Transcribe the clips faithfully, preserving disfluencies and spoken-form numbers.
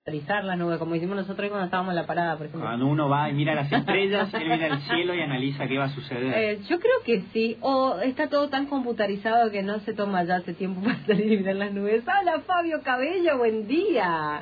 analizar las nubes, como hicimos nosotros cuando estábamos en la parada, por ejemplo. Cuando uno va y mira las estrellas, él mira el cielo y analiza qué va a suceder. Eh, yo creo que sí, o está todo tan computarizado que no se toma ya hace tiempo para salir y mirar las nubes. Hola Fabio Cabello, buen día.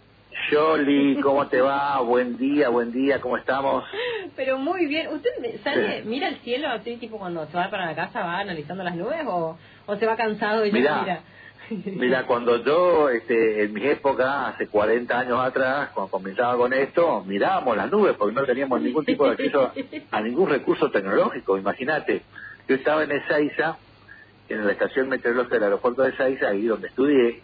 Yoli, ¿cómo te va? Buen día, buen día, ¿cómo estamos? Pero muy bien. ¿Usted sale, sí. mira el cielo así, tipo cuando se va para la casa, va analizando las nubes o, o se va cansado y mirá, mira? Mira, cuando yo, este, en mi época, hace cuarenta años atrás, cuando comenzaba con esto, mirábamos las nubes porque no teníamos ningún tipo de acceso a ningún recurso tecnológico. Imagínate, yo estaba en Ezeiza, en la estación meteorológica del aeropuerto de Ezeiza, ahí donde estudié,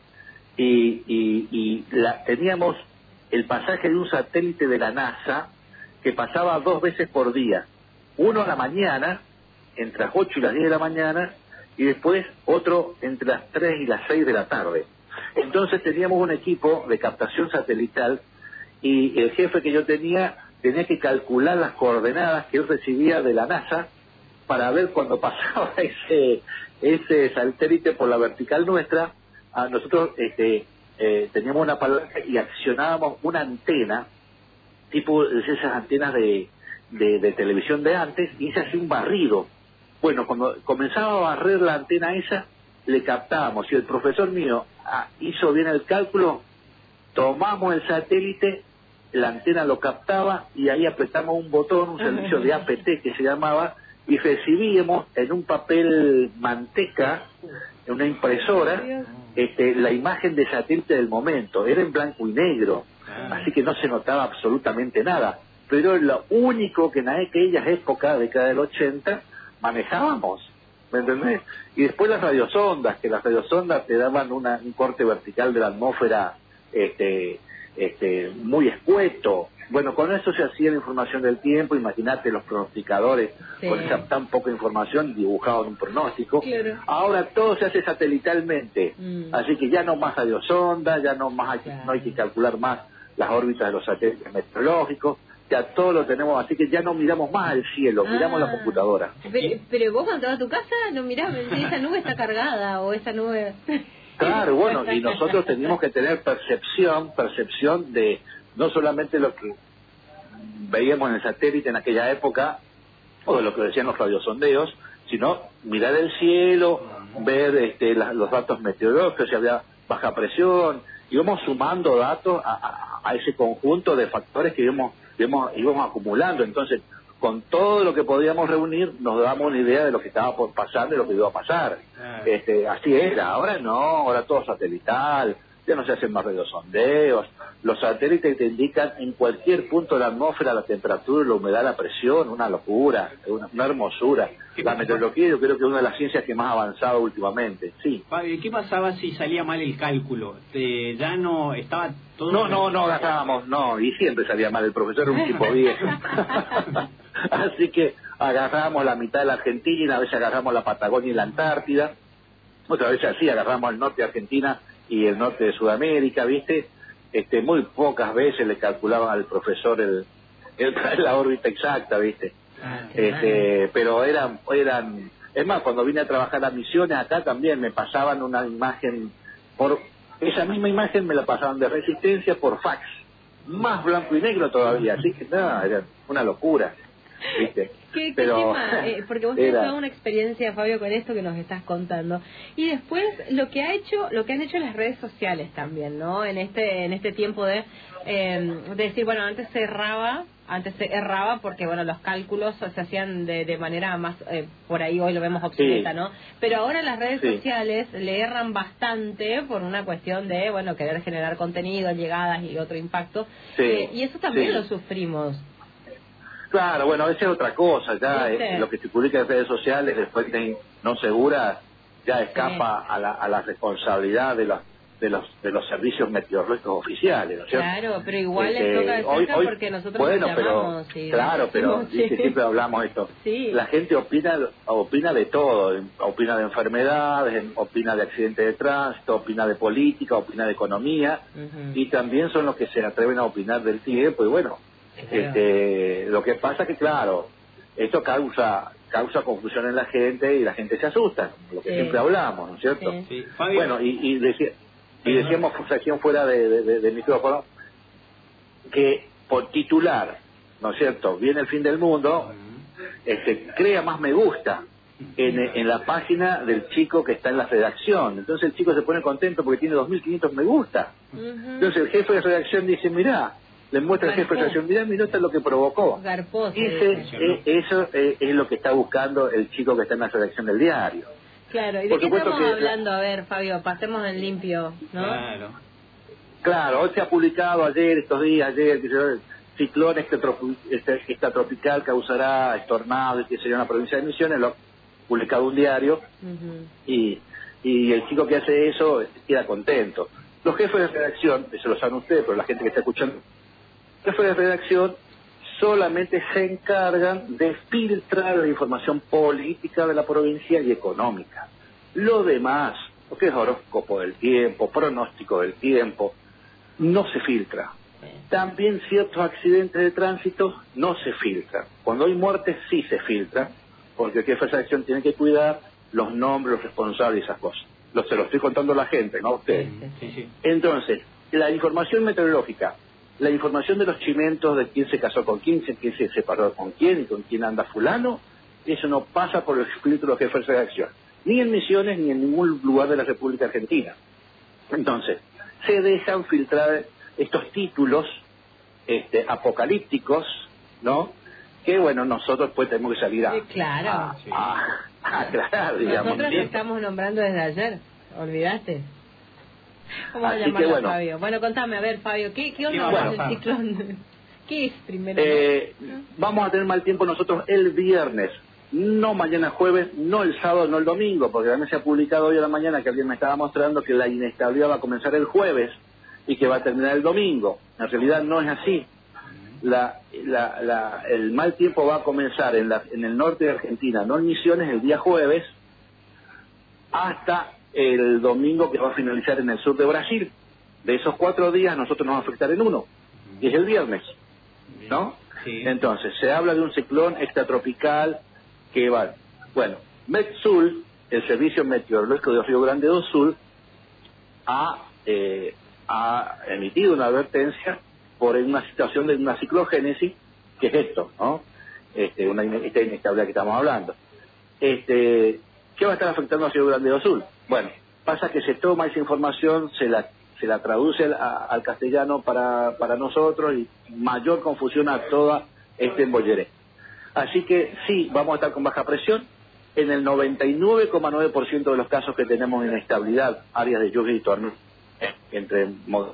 y, y, y la, teníamos el pasaje de un satélite de la NASA que pasaba dos veces por día, uno a la mañana, entre las ocho y las diez de la mañana, y después otro entre las tres y las seis de la tarde. Entonces teníamos un equipo de captación satelital y el jefe que yo tenía tenía que calcular las coordenadas que él recibía de la NASA para ver cuando pasaba ese ese satélite por la vertical nuestra. A nosotros este, eh, teníamos una palanca y accionábamos una antena, tipo esas antenas de, de, de televisión de antes, y se hacía un barrido. Bueno, cuando comenzaba a barrer la antena esa, le captábamos. Si el profesor mío ah, hizo bien el cálculo, tomamos el satélite, la antena lo captaba y ahí apretamos un botón, un servicio de A P T que se llamaba, y recibíamos en un papel manteca, en una impresora, este, la imagen de satélite del momento. Era en blanco y negro, así que no se notaba absolutamente nada. Pero lo único que en aquellas épocas, década del ochenta, manejábamos, ¿me entendés? Y después las radiosondas, que las radiosondas te daban una, un corte vertical de la atmósfera este, este, muy escueto. Bueno, con eso se hacía la información del tiempo. Imagínate los pronosticadores, sí, con esa tan poca información dibujaban un pronóstico. Claro. Ahora todo se hace satelitalmente, mm. así que ya no más radiosondas, ya no más hay, claro. no hay que calcular más las órbitas de los satélites meteorológicos. Ya todo lo tenemos, así que ya no miramos más al cielo, ah, miramos la computadora. Pero, pero vos cuando te vas a tu casa no mirás si esa nube está cargada o esa nube... Claro, bueno, y nosotros teníamos que tener percepción, percepción de no solamente lo que veíamos en el satélite en aquella época, o de lo que decían los radiosondeos, sino mirar el cielo, ver este, la, los datos meteorológicos, si había baja presión, íbamos sumando datos a, a, a ese conjunto de factores que íbamos Íbamos, íbamos acumulando. Entonces, con todo lo que podíamos reunir, nos dábamos una idea de lo que estaba por pasar, de lo que iba a pasar. Ah. Este, así era. Ahora no, ahora todo satelital, ya no se hacen más radiosondeos. Los satélites te indican en cualquier punto de la atmósfera la temperatura, la humedad, la presión, una locura, una, una hermosura. La meteorología yo creo que es una de las ciencias que más ha avanzado últimamente, sí. Fabio, ¿qué pasaba si salía mal el cálculo? ¿Te, ya no estaba todo...? No, no, no agarrábamos, no, y siempre salía mal, el profesor era un tipo viejo. Así que agarramos la mitad de la Argentina, a veces agarramos la Patagonia y la Antártida, otras veces así, agarramos el norte de Argentina y el norte de Sudamérica, ¿viste? Este, muy pocas veces le calculaban al profesor el, el la órbita exacta, ¿viste? Ah, este, pero eran, eran, es más, cuando vine a trabajar a Misiones acá también me pasaban una imagen, por esa misma imagen me la pasaban de Resistencia por fax, más blanco y negro todavía, así que nada, era una locura, ¿viste? ¿Qué, qué Pero, tema? Eh, porque vos tenés toda una experiencia, Fabio, con esto que nos estás contando. Y después lo que ha hecho, lo que han hecho las redes sociales también, ¿no? En este, en este tiempo de, eh, de decir, bueno, antes se erraba, antes se erraba porque, bueno, los cálculos se hacían de, de manera más, eh, por ahí hoy lo vemos obsoleta, sí, ¿no? Pero ahora las redes sí. sociales le erran bastante por una cuestión de, bueno, querer generar contenido, llegadas y otro impacto. Sí. Eh, y eso también sí. lo sufrimos. Claro, bueno, esa es otra cosa, ya eh, lo que se publica en redes sociales, después de no seguras, ya escapa sí. a, la, a la responsabilidad de los de los de los servicios meteorológicos oficiales, ¿no es cierto? Claro, pero igual este, les toca de cerca hoy, hoy, porque nosotros bueno, nos llamamos. Pero, y claro, pero sí. dice, siempre hablamos esto. Sí. La gente opina opina de todo, opina de enfermedades, opina de accidentes de tránsito, opina de política, opina de economía, uh-huh. y también son los que se atreven a opinar del tiempo, y bueno, Este, lo que pasa que claro, esto causa causa confusión en la gente y la gente se asusta, lo que sí. siempre hablamos, ¿no es cierto? Sí. Sí. Bueno, y, y, decía, y decíamos sección fuera de, de, de, de micrófono que por titular, ¿no es cierto?, viene el fin del mundo, este, crea más me gusta en, en la página del chico que está en la redacción. Entonces el chico se pone contento porque tiene dos mil quinientos me gusta. Entonces el jefe de redacción dice, mirá, le muestra al jefe de redacción, mirá mi nota lo que provocó. Ese, eh, eso eh, es lo que está buscando el chico que está en la redacción del diario. Claro, ¿y de qué estamos que, hablando? A ver, Fabio, pasemos en limpio, ¿no? Claro. Claro, hoy se ha publicado ayer, estos días, ayer, que se, ciclón extratropical causará tornados, que sería una provincia de Misiones, lo ha publicado un diario, uh-huh. y, y el chico que hace eso queda contento. Los jefes de redacción, eso lo saben ustedes, pero la gente que está escuchando, los jefes de redacción solamente se encargan de filtrar la información política de la provincia y económica. Lo demás, lo que es horóscopo del tiempo, pronóstico del tiempo, no se filtra. También ciertos accidentes de tránsito no se filtran. Cuando hay muertes sí se filtran, porque el jefe de redacción tiene que cuidar los nombres, los responsables y esas cosas. Lo, se lo estoy contando a la gente, no a ustedes. Sí, sí. Entonces, la información meteorológica, la información de los chimentos, de quién se casó con quién, quién se separó con quién y con quién anda fulano, eso no pasa por el filtro de los jefes de redacción, ni en Misiones ni en ningún lugar de la República Argentina. Entonces, se dejan filtrar estos títulos este, apocalípticos, ¿no? Que, bueno, nosotros pues tenemos que salir a, sí, claro. a, a, a aclarar, digamos. Nosotros lo estamos nombrando desde ayer, ¿olvidaste? ¿Cómo Así llamarlo, que, bueno, Fabio? Bueno, contame, a ver, Fabio, ¿qué, qué onda bueno, con el ciclón? ¿Qué es primero? Eh, vamos a tener mal tiempo nosotros el viernes, no mañana jueves, no el sábado, no el domingo, porque también se ha publicado hoy a la mañana que alguien me estaba mostrando que la inestabilidad va a comenzar el jueves y que va a terminar el domingo. En realidad no es así. La, la, la, el mal tiempo va a comenzar en, la, en el norte de Argentina, no en Misiones, el día jueves, hasta el domingo que va a finalizar en el sur de Brasil. De esos cuatro días nosotros nos va a afectar en uno, y es el viernes, ¿no? Sí. Entonces, se habla de un ciclón extratropical que va... Bueno, Metsul, el Servicio Meteorológico de Río Grande do Sul, ha, eh, ha emitido una advertencia por una situación de una ciclogénesis, que es esto, ¿no? Este, una esta inestabilidad que estamos hablando. Este, ¿qué va a estar afectando a Río Grande do Sul? Bueno, pasa que se toma esa información, se la se la traduce al, a, al castellano para, para nosotros y mayor confusión a toda este embolleré. Así que sí, vamos a estar con baja presión. En el noventa y nueve coma nueve por ciento de los casos que tenemos inestabilidad, áreas de lluvia y tormenta, entre modos.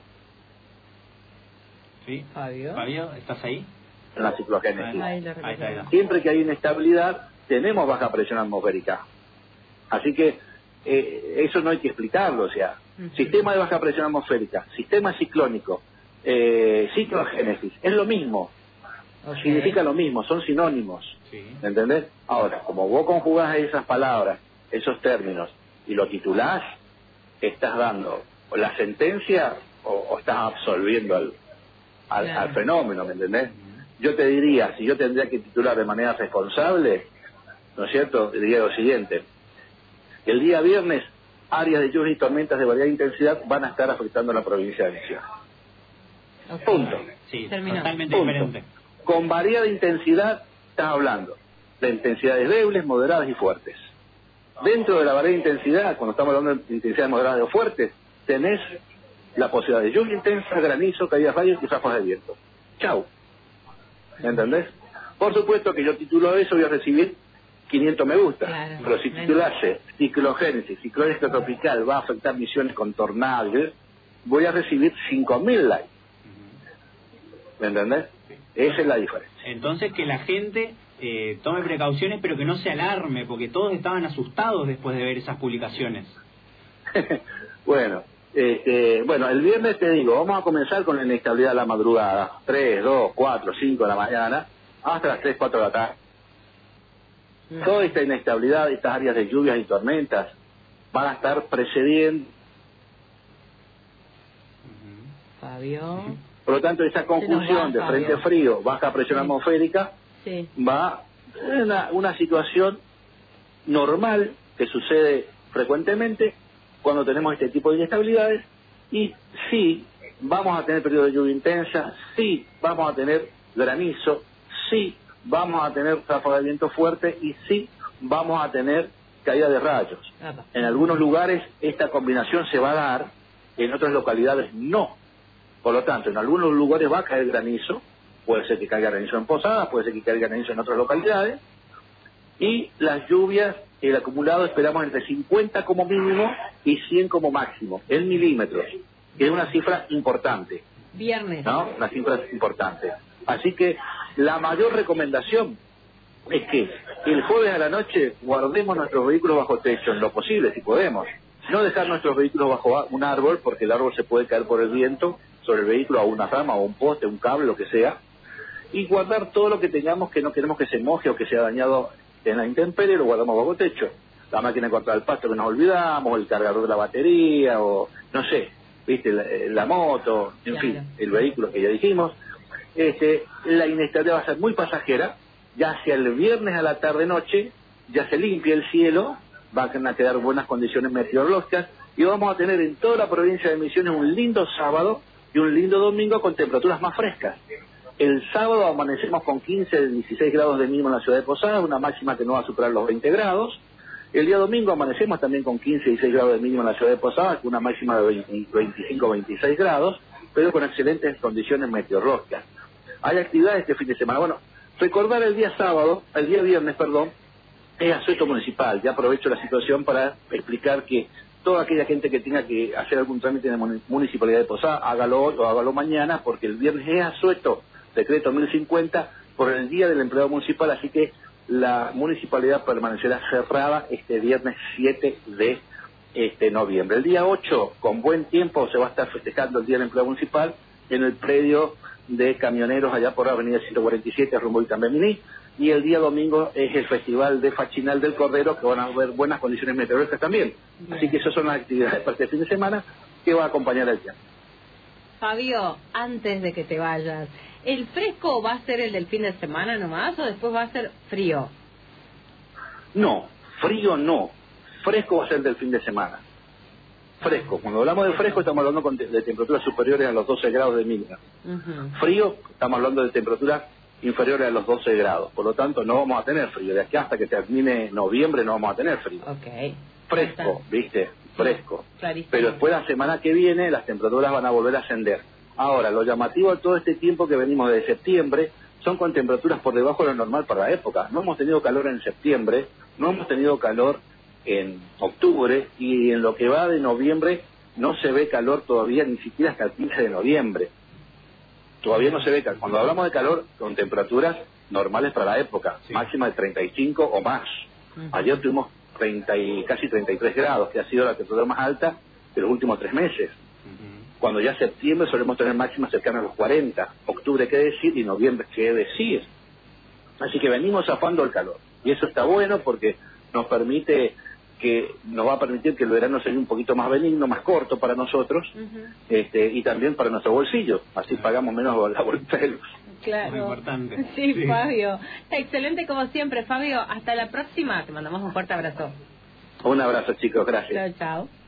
Sí, Fabio, Fabio, ¿estás ahí? En la ciclogénesis. Ahí, ahí, ahí, ahí. Siempre que hay inestabilidad, tenemos baja presión atmosférica. Así que eh, eso no hay que explicarlo, o sea, uh-huh. Sistema de baja presión atmosférica, sistema ciclónico, eh, ciclogénesis, es lo mismo, okay. Significa lo mismo, son sinónimos, sí. ¿Entendés? Ahora, como vos conjugás esas palabras, esos términos, y lo titulás, estás dando la sentencia o, o estás absolviendo al, al, claro. al fenómeno, ¿me entendés? Uh-huh. Yo te diría, si yo tendría que titular de manera responsable, ¿no es cierto? Te diría lo siguiente: el día viernes, áreas de lluvias y tormentas de variada intensidad van a estar afectando a la provincia de Misiones. Okay. Punto. Sí, totalmente Punto. Diferente. Con variada intensidad estás hablando de intensidades débiles, moderadas y fuertes. Dentro de la variada intensidad, cuando estamos hablando de intensidades moderadas o fuertes, tenés la posibilidad de lluvia intensa, granizo, caídas de rayos y ráfagas de viento. Chau. ¿Me entendés? Por supuesto que yo titulo eso, voy a recibir quinientos me gusta, claro, pero si titulase ciclogénesis, ciclón extratropical va a afectar Misiones con tornados, voy a recibir cinco mil likes. ¿Me entendés? Esa es la diferencia. Entonces que la gente eh, tome precauciones, pero que no se alarme, porque todos estaban asustados después de ver esas publicaciones. bueno, este, bueno, el viernes te digo, vamos a comenzar con la inestabilidad de la madrugada, tres, dos, cuatro, cinco de la mañana, hasta las tres, cuatro de la tarde. Toda esta inestabilidad, estas áreas de lluvias y tormentas van a estar precediendo. Fabio. Por lo tanto, esa conjunción de frente frío, baja presión sí. atmosférica, sí. va a una, una situación normal que sucede frecuentemente cuando tenemos este tipo de inestabilidades, y sí, vamos a tener periodo de lluvia intensa, sí, vamos a tener granizo, sí, vamos a tener ráfaga de viento fuerte y sí, vamos a tener caída de rayos. En algunos lugares esta combinación se va a dar, en otras localidades no. Por lo tanto, en algunos lugares va a caer granizo, puede ser que caiga granizo en Posadas, puede ser que caiga granizo en otras localidades, y las lluvias, el acumulado esperamos entre cincuenta como mínimo y cien como máximo, en milímetros, que es una cifra importante. Viernes. ¿No? Una cifra importante. Así que la mayor recomendación es que el jueves a la noche guardemos nuestros vehículos bajo techo, en lo posible, si podemos. No dejar nuestros vehículos bajo un árbol, porque el árbol se puede caer por el viento sobre el vehículo, a una rama o un poste, un cable, lo que sea. Y guardar todo lo que tengamos que no queremos que se moje o que sea dañado en la intemperie, lo guardamos bajo techo. La máquina de cortar el pasto que nos olvidamos, el cargador de la batería, o no sé, viste, la, la moto, en claro. fin, el vehículo que ya dijimos. Este, la inestabilidad va a ser muy pasajera, ya hacia el viernes a la tarde-noche, ya se limpia el cielo, van a quedar buenas condiciones meteorológicas, y vamos a tener en toda la provincia de Misiones un lindo sábado y un lindo domingo con temperaturas más frescas. El sábado amanecemos con quince, dieciséis grados de mínimo en la ciudad de Posadas, una máxima que no va a superar los veinte grados. El día domingo amanecemos también con quince, dieciséis grados de mínimo en la ciudad de Posadas, con una máxima de veinticinco, veintiséis grados, pero con excelentes condiciones meteorológicas. Hay actividades este fin de semana. Bueno, recordar el día sábado, el día viernes, perdón, es asueto municipal. Ya aprovecho la situación para explicar que toda aquella gente que tenga que hacer algún trámite en la municipalidad de Posadas, hágalo hoy o hágalo mañana, porque el viernes es asueto, decreto mil cincuenta, por el Día del Empleado Municipal, así que la municipalidad permanecerá cerrada este viernes siete de este noviembre. El día ocho, con buen tiempo, se va a estar festejando el Día del Empleado Municipal en el predio de camioneros allá por Avenida ciento cuarenta y siete, rumbo Itambemini, y el día domingo es el Festival de Fachinal del Cordero, que van a haber buenas condiciones meteorológicas también. Bien. Así que esas son las actividades para este fin de semana que va a acompañar el día. Fabio, antes de que te vayas, ¿el fresco va a ser el del fin de semana nomás o después va a ser frío? No, frío no. Fresco va a ser del fin de semana. Fresco. Cuando hablamos de fresco estamos hablando con de temperaturas superiores a los doce grados de mínima. Uh-huh. Frío, estamos hablando de temperaturas inferiores a los doce grados. Por lo tanto, no vamos a tener frío. De aquí hasta que termine noviembre no vamos a tener frío. Okay. Fresco, ¿viste? Fresco. Clarísimo. Pero después la semana que viene las temperaturas van a volver a ascender. Ahora, lo llamativo de todo este tiempo que venimos de septiembre son con temperaturas por debajo de lo normal para la época. No hemos tenido calor en septiembre, no hemos tenido calor en octubre, y en lo que va de noviembre no se ve calor todavía, ni siquiera hasta el quince de noviembre. Todavía no se ve calor. Cuando hablamos de calor, con temperaturas normales para la época, sí. Máxima de treinta y cinco o más. Uh-huh. Ayer tuvimos treinta y, casi treinta y tres grados, que ha sido la temperatura más alta de los últimos tres meses. Uh-huh. Cuando ya septiembre solemos tener máximas cercanas a los cuarenta. Octubre, qué decir, y noviembre, qué decir. Así que venimos zafando el calor. Y eso está bueno porque nos permite... que nos va a permitir que el verano sea un poquito más benigno, más corto para nosotros, uh-huh. este, y también para nuestro bolsillo, así pagamos menos la bolsa de luz. Claro. Muy importante. Sí, sí, Fabio. Excelente como siempre, Fabio. Hasta la próxima. Te mandamos un fuerte abrazo. Un abrazo, chicos. Gracias. Chao, chao.